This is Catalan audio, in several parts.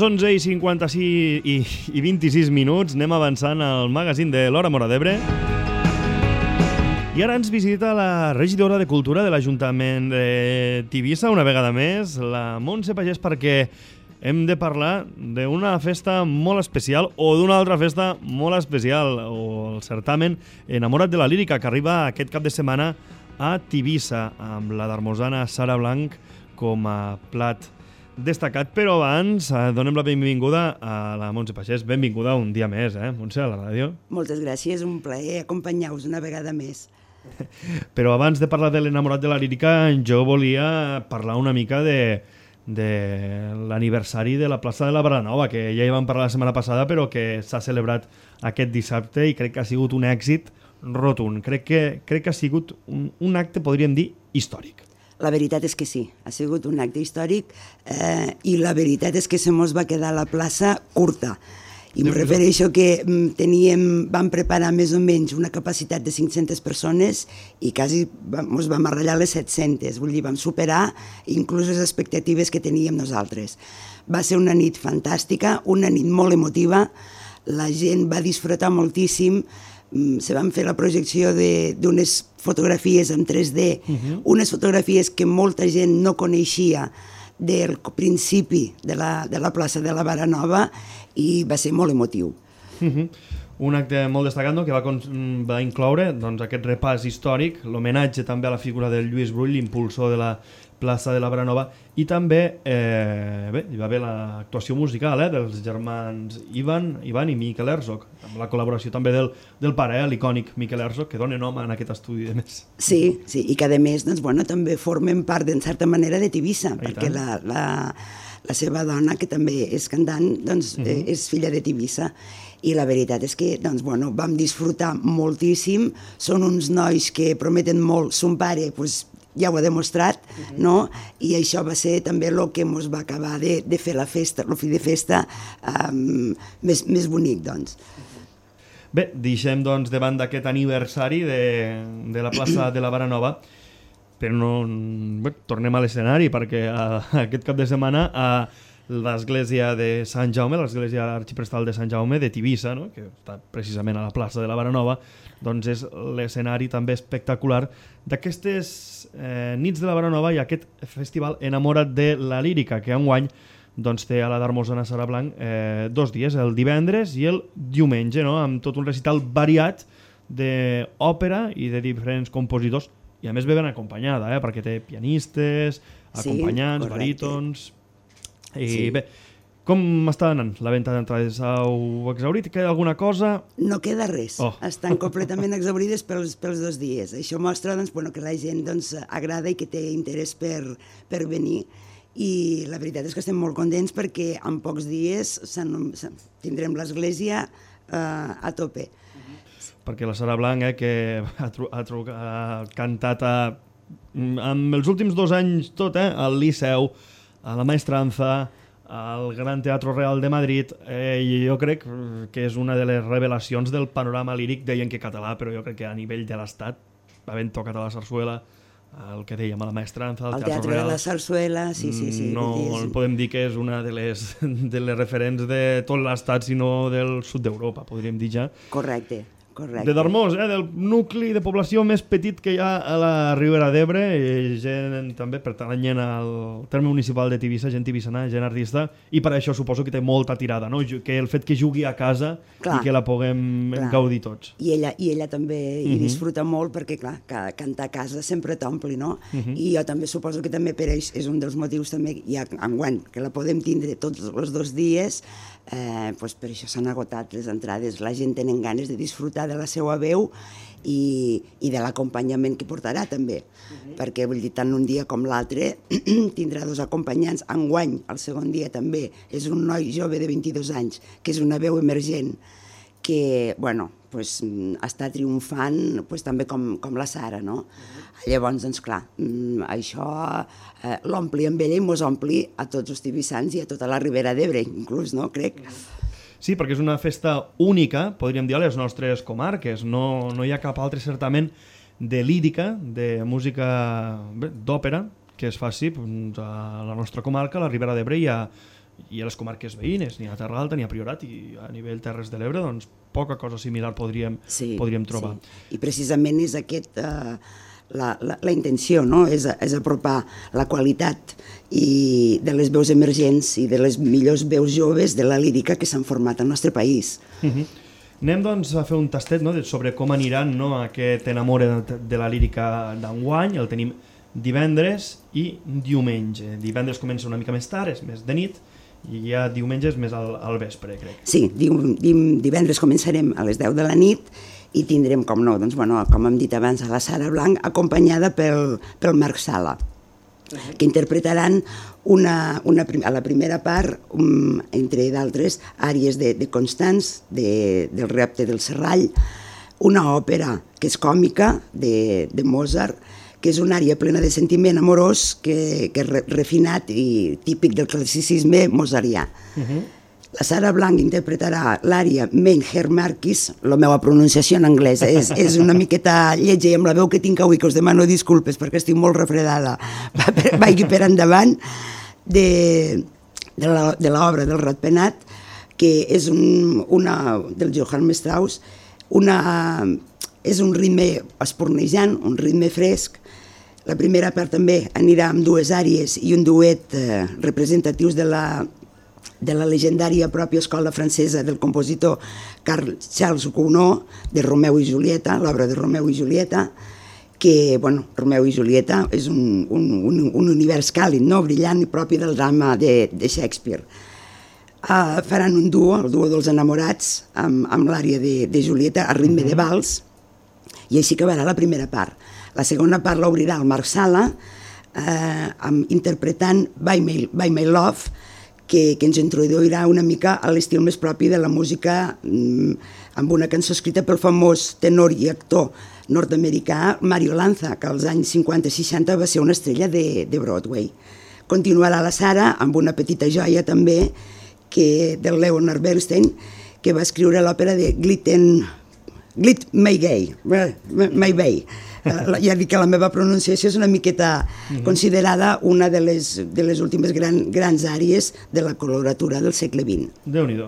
11:56 i 26 minuts, anem avançant al magazín de l'Hora Móra d'Ebre. I ara ens visita la regidora de Cultura de l'Ajuntament de Tivissa, una vegada més, la Montse Pagès, perquè hem de parlar d'una festa molt especial o d'una altra festa molt especial, o el certamen Enamora't de la Lírica, que arriba aquest cap de setmana a Tivissa, amb la darmosana Sara Blanc com a plat destacat. Però abans donem la benvinguda a la Montse Pagès. Benvinguda un dia més, Montse, a la ràdio. Moltes gràcies, un plaer acompanyar-vos una vegada més. Però abans de parlar de l'Enamorat de la Lírica, jo volia parlar una mica de l'aniversari de la plaça de la Baranova, que ja hi vam parlar la setmana passada, però que s'ha celebrat aquest dissabte i crec que ha sigut un èxit rotund. Crec que ha sigut un acte, podríem dir, històric. La veritat és que sí, ha sigut un acte històric i la veritat és que se mos va quedar la plaça curta. I em refereixo que vam preparar més o menys una capacitat de 500 persones i quasi ens vam arrellar les 700, vull dir, vam superar inclús les expectatives que teníem nosaltres. Va ser una nit fantàstica, una nit molt emotiva, la gent va disfrutar moltíssim, se van fer la projecció d'unes fotografies en 3D, unes fotografies que molta gent no coneixia del principi de la plaça de la Baranova i va ser molt emotiu. Un acte molt destacat que va incloure aquest repàs històric, l'homenatge també a la figura del Lluís Brull, l'impulsor de la plaça de la Baranova, i també hi va haver l'actuació musical dels germans Ivan i Miquel Herzog, amb la col·laboració també del pare, l'icònic Miquel Herzog, que dona nom a aquest estudi de més. Sí, i que a més també formen part, en certa manera, de Tivissa, perquè la seva dona, que també és cantant, és filla de Tivissa. I la veritat és que vam disfrutar moltíssim, són uns nois que prometen molt, son pare ja ho ha demostrat, no? I això va ser també el que ens va acabar de fer la festa, el fi de festa més bonic, doncs. Bé, deixem davant d'aquest aniversari de la plaça de la Baranova, però tornem a l'escenari, perquè aquest cap de setmana a l'església de Sant Jaume, l'església arxiprestal de Sant Jaume de Tivissa, que està precisament a la plaça de la Baranova, doncs és l'escenari també espectacular d'aquestes nits de la Baranova i aquest festival Enamora't de la Lírica, que enguany té a la darmosana Sara Blanc 2 dies, el divendres i el diumenge, amb tot un recital variat d'òpera i de diferents compositors, i a més ve ben acompanyada, perquè té pianistes, acompanyants, barítons. I bé, com està anant la venda d'entrades? Heu exhaurit? Queda alguna cosa? No queda res. Estan completament exhaurides pels 2 dies. Això mostra que la gent agrada i que té interès per venir. I la veritat és que estem molt contents perquè en pocs dies tindrem l'església a tope. Perquè la Sara Blanc, que ha cantat en els últims 2 anys tot, al Liceu, a la Maestranza, al Gran Teatro Real de Madrid, jo crec que és una de les revelacions del panorama líric, deien que català, però jo crec que a nivell de l'Estat, havent tocat a la Sarsuela, el que dèiem a la Maestranza, al Teatro Real... de la Sarsuela, sí. No podem dir que és una de les referents de tot l'Estat, sinó del sud d'Europa, podríem dir ja. Correcte. De Darmós, del nucli de població més petit que hi ha a la Ribera d'Ebre, gent també pertanyent al terme municipal de Tivissa, gent tivissana, gent artista, i per això suposo que té molta tirada, que el fet que jugui a casa i que la puguem gaudir tots. I ella també hi disfruta molt perquè, clar, cantar a casa sempre t'ompli, no? I jo també suposo que també per ells és un dels motius també, ja enguany, que la podem tindre tots els 2 dies, per això s'han agotat les entrades, la gent tenen ganes de disfrutar de la seva veu i de l'acompanyament que portarà també, perquè vull dir, tant un dia com l'altre tindrà 2 acompanyants. Enguany, el segon dia també, és un noi jove de 22 anys, que és una veu emergent, que, està triomfant també com la Sara, no? Llavors, clar, això l'ompli amb ella i mos ompli a tots els tivissans i a tota la Ribera d'Ebre, inclús, no? Crec. Sí, perquè és una festa única, podríem dir, a les nostres comarques. No hi ha cap altre certament de lírica, de música d'òpera, que es faci a la nostra comarca, a la Ribera d'Ebre i a i a les comarques veïnes, ni a Terra Alta ni a Priorat, i a nivell Terres de l'Ebre doncs poca cosa similar podríem trobar. Sí. I precisament és la intenció, no? És apropar la qualitat de les veus emergents i de les millors veus joves de la lírica que s'han format al nostre país. Anem doncs a fer un tastet sobre com aniran aquest Enamore de la lírica d'enguany. El tenim divendres i diumenge. Divendres comença una mica més tard, és més de nit, i ja diumenge és més al vespre, crec. Sí, divendres començarem a les 10 de la nit i tindrem, com no, doncs, com hem dit abans, a la Sara Blanc, acompanyada pel Marc Sala, que interpretaran a la primera part, entre d'altres, àries de Constance, del Repte del Serrall, una òpera que és còmica, de Mozart, que és una ària plena de sentiment amorós, que és refinat i típic del classicisme mozartià. La Sara Blanc interpretarà l'ària Mein Herr Marquis, la meva pronunciació en anglès és una miqueta lletja i amb la veu que tinc avui, que us demano disculpes perquè estic molt refredada, vagi per endavant, de l'obra del Ratpenat, que és del Johann Strauss, és un ritme espurnejant, un ritme fresc. La primera part també anirà amb dues àries i un duet representatius de la legendària pròpia escola francesa del compositor Charles Gounod, de Romeu i Julieta, l'obra de Romeu i Julieta, que, Romeu i Julieta és un univers càlid, brillant i propi del drama de Shakespeare. Faran un duo, el duo dels enamorats, amb l'ària de Julieta a ritme de vals, i així acabarà la primera part. La segona part l'obrirà el Marc Sala, interpretant By My Love, que ens introduirà una mica a l'estil més propi de la música, amb una cançó escrita pel famós tenor i actor nord-americà Mario Lanza, que als anys 50-60 va ser una estrella de Broadway. Continuarà la Sara amb una petita joia també, del Leonard Bernstein, que va escriure l'òpera de Glit May Bay. Ja dic que la meva pronunciació és una miqueta considerada una de les últimes grans àries de la coloratura del segle XX. Déu-n'hi-do.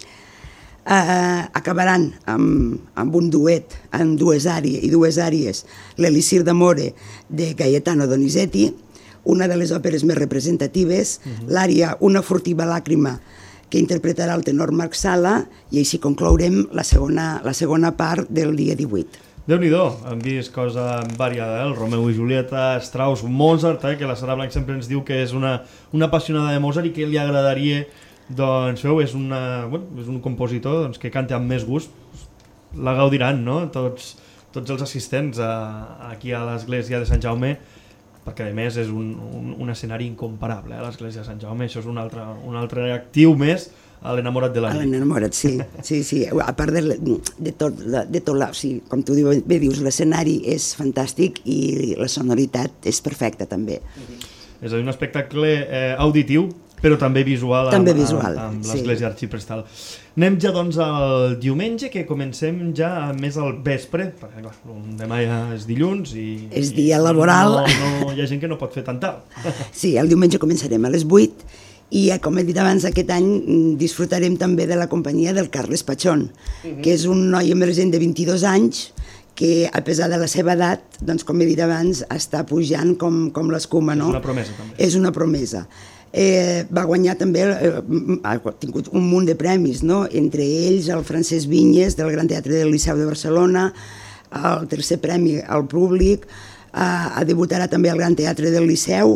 Acabaran amb un duet, amb dues àries, l'Elisir d'Amore de Gaetano Donizetti, una de les òperes més representatives, l'ària Una furtiva làcrima, que interpretarà el tenor Marc Sala, i així conclourem la segona part del dia 18. Déu-n'hi-do, hem vist cosa variada, el Romeu i Julieta, Strauss, Mozart, que la Sara Blanc sempre ens diu que és una apassionada de Mozart i que li agradaria, doncs, és un compositor que canta amb més gust. La gaudiran, no?, tots els assistents aquí a l'església de Sant Jaume, perquè a més és un escenari incomparable, l'església de Sant Jaume, això és un altre actiu més a l'enamorat de la nit. A l'enamorat, sí. A part de tot, com tu bé dius, l'escenari és fantàstic i la sonoritat és perfecta també. És a dir, un espectacle auditiu, però també visual, amb l'església arxiprestal. Anem ja doncs al diumenge, que comencem ja més al vespre, perquè clar, demà ja és dilluns i... És dia laboral. No, hi ha gent que no pot fer tant tard. Sí, el diumenge començarem a les 8 i, com he dit abans, aquest any disfrutarem també de la companyia del Carles Pachón, que és un noi emergent de 22 anys que, a pesar de la seva edat, doncs, com he dit abans, està pujant com l'escuma, no? És una promesa, també. És una promesa. Va guanyar també, ha tingut un munt de premis, no? Entre ells el Francesc Vinyes del Gran Teatre del Liceu de Barcelona, el tercer premi al públic, debutarà també al Gran Teatre del Liceu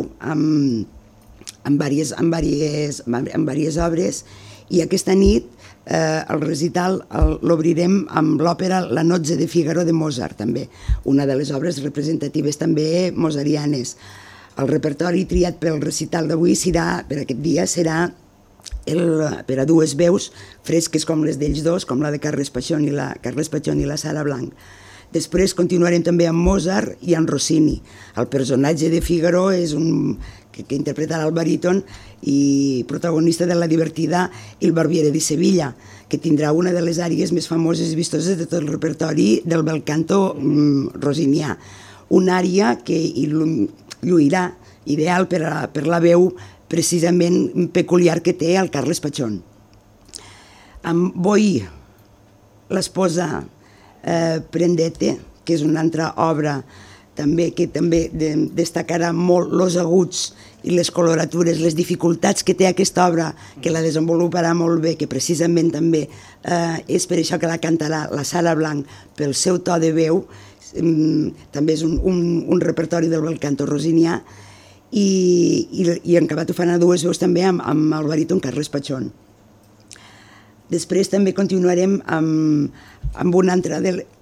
amb diverses obres, i aquesta nit el recital l'obrirem amb l'òpera La Nozze de Figaro de Mozart, també, una de les obres representatives també mozartianes. El repertori triat pel recital d'avui per aquest dia serà per a dues veus fresques com les d'ells dos, com la de Carles Pachón i la Sara Blanc. Després continuarem també amb Mozart i amb Rossini. El personatge de Figaro és que interpretarà el baríton i protagonista de la divertida Il Barbiere di Sevilla, que tindrà una de les àries més famoses i vistoses de tot el repertori del bel canto rossinià. Una ària que lluirà, ideal per la veu precisament peculiar que té el Carles Pachón. Amb Boí, l'esposa Prendete, que és una altra obra que també destacarà molt els aguts i les coloratures, les dificultats que té aquesta obra, que la desenvoluparà molt bé, que precisament també és per això que la cantarà la Sara Blanc pel seu to de veu, també és un repertori del bel canto rosinià, i en acabat ho fan a dues veus també amb el baríton Carles Pachón. Després també continuarem amb una altra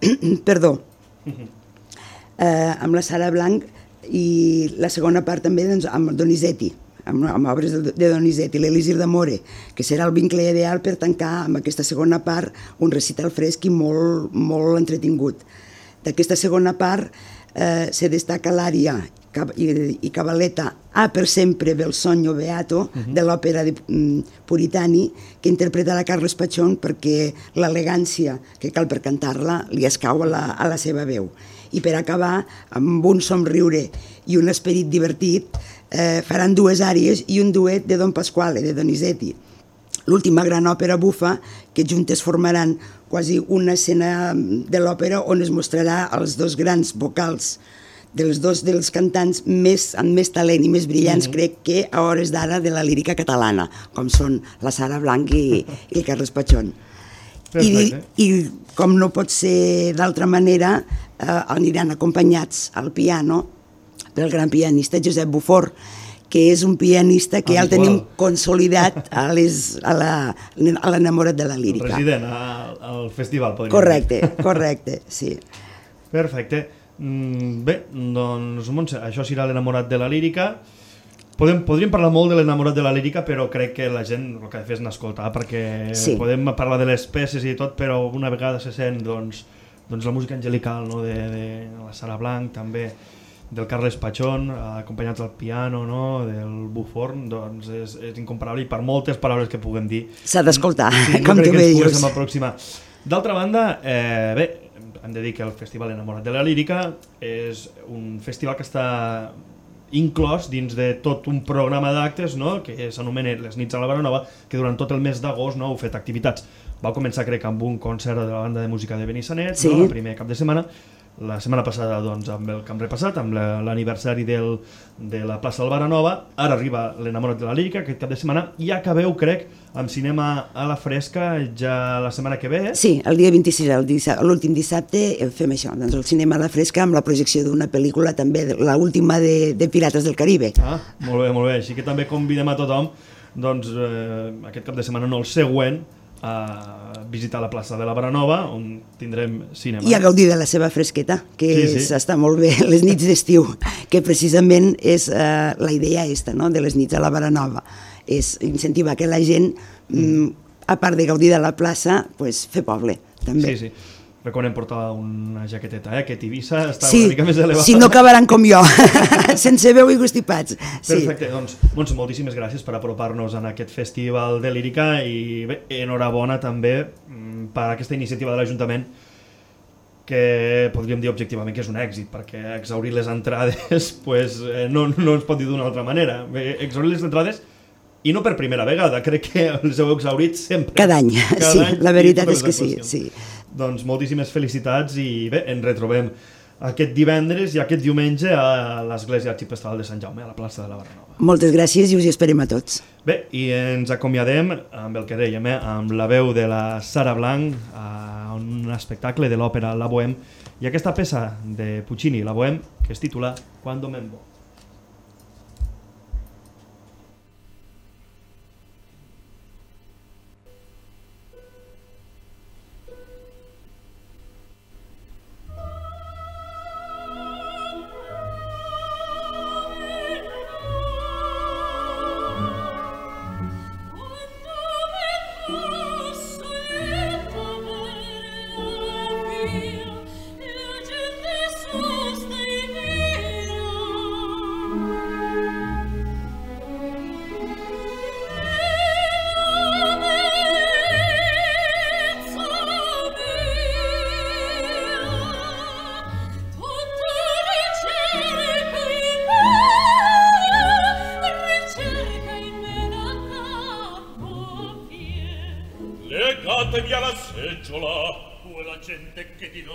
amb la Sara Blanc, i la segona part també amb Donizetti, amb obres de Donizetti, l'Elísir d'Amore, que serà el vincle ideal per tancar amb aquesta segona part un recital fresc i molt, molt entretingut. D'aquesta segona part se destaca l'ària i cabaletta A per sempre del Sogno Beato de l'òpera de Puritani, que interpretarà Carles Pachón perquè l'elegància que cal per cantar-la li escau a la seva veu. I per acabar, amb un somriure i un esperit divertit, faran dues àries i un duet de Don Pasquale, de Donizetti. L'última gran òpera bufa, que juntes formaran quasi una escena de l'òpera on es mostrarà els dos grans vocals dels dos dels cantants amb més talent i més brillants, crec que a hores d'ara de la lírica catalana, com són la Sara Blanc i el Carles Pachón. I com no pot ser d'altra manera, aniran acompanyats al piano pel gran pianista Josep Bufor, que és un pianista que ja el tenim consolidat a l'enamorat de la lírica. El president al festival, podríem dir. Correcte, sí. Perfecte. Bé, doncs, Montse, això serà l'enamorat de la lírica. Podríem parlar molt de l'enamorat de la lírica, però crec que la gent el que ha de fer és n'escoltar, perquè podem parlar de les peces i tot, però una vegada se sent doncs la música angelical de la Sara Blanc, també del Carles Pachón, acompanyats al piano, del Buforn, doncs és incomparable, i per moltes paraules que puguem dir s'ha d'escoltar, com tu bé dius. D'altra banda, bé, hem de dir que el Festival Enamorat de la Lírica és un festival que està inclòs dins de tot un programa d'actes que s'anomena Les Nits a la Baranova, que durant tot el mes d'agost heu fet activitats. Va començar, crec, amb un concert de la banda de música de Benissanet, el primer cap de setmana. La setmana passada amb el que hem repassat, amb l'aniversari de la plaça del Baranova. Ara arriba l'Enamorat de la Lírica, aquest cap de setmana, i acabeu, crec, amb cinema a la fresca ja la setmana que ve. Sí, el dia 26, l'últim dissabte, fem això, doncs el cinema a la fresca amb la projecció d'una pel·lícula també, l'última de Pirates del Caribe. Molt bé, molt bé. Així que també convidem a tothom, doncs, aquest cap de setmana, no el següent, a visitar la plaça de la Baranova, on tindrem cinema. I a gaudir de la seva fresqueta, que està molt bé, les nits d'estiu, que precisament és la idea de les nits a la Baranova, és incentivar que la gent, a part de gaudir de la plaça, fer poble, també. Sí. Recomanem portar una jaqueteta, que Tivissa està una mica més elevada. Si no acabaran com jo, sense veu i constipats. Perfecte, doncs, Montse, moltíssimes gràcies per apropar-nos en aquest festival de lírica, i bé, enhorabona també per aquesta iniciativa de l'Ajuntament, que podríem dir objectivament que és un èxit, perquè exhaurir les entrades no ens pot dir d'una altra manera. Exhaurir les entrades, i no per primera vegada, crec que les heu exhaurit sempre. Cada any, sí, la veritat és que sí. Doncs moltíssimes felicitats, i bé, ens retrobem aquest divendres i aquest diumenge a l'Església Arxiprestal de Sant Jaume, a la plaça de la Baranova. Moltes gràcies i us hi esperem a tots. Bé, i ens acomiadem amb el que dèiem, amb la veu de la Sara Blanc, a un espectacle de l'òpera La Bohème, i aquesta peça de Puccini, La Bohème, que es titula Quando me vo. Il gente sosta in vero seggiola, quella gente che dirà.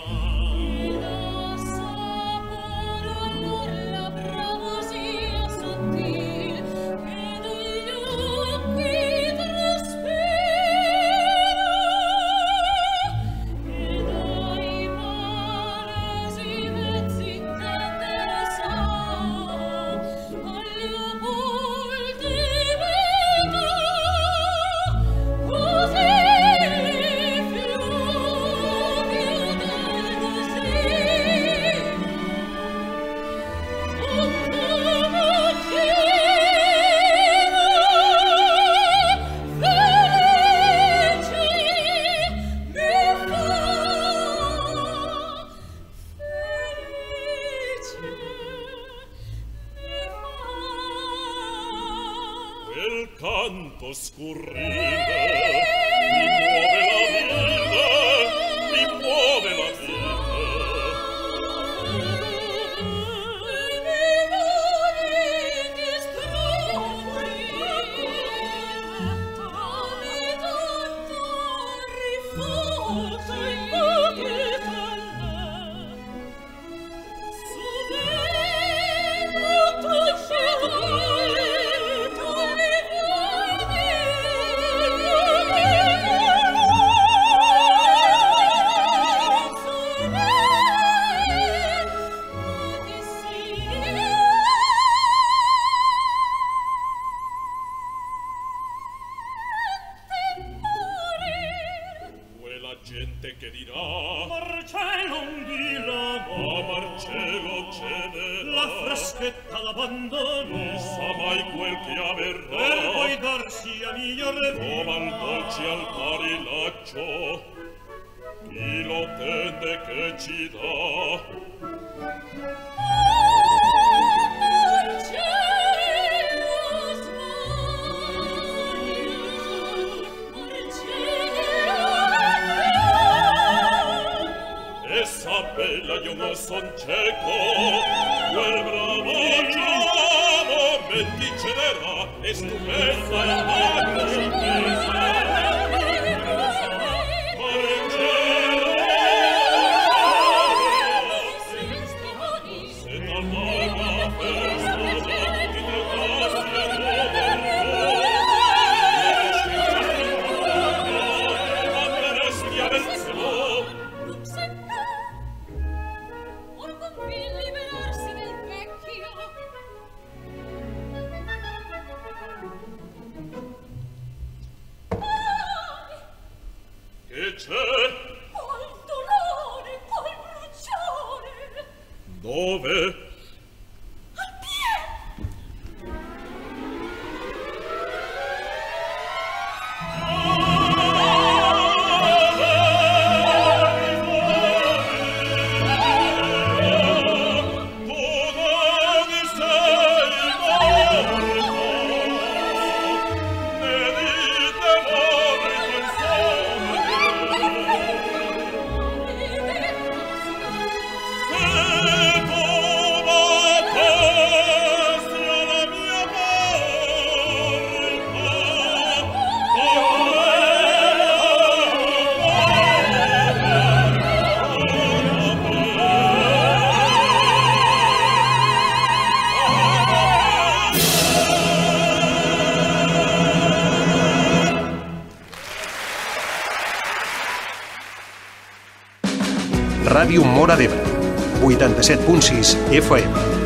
Ràdio Móra d'Ebre, 87.6 FM.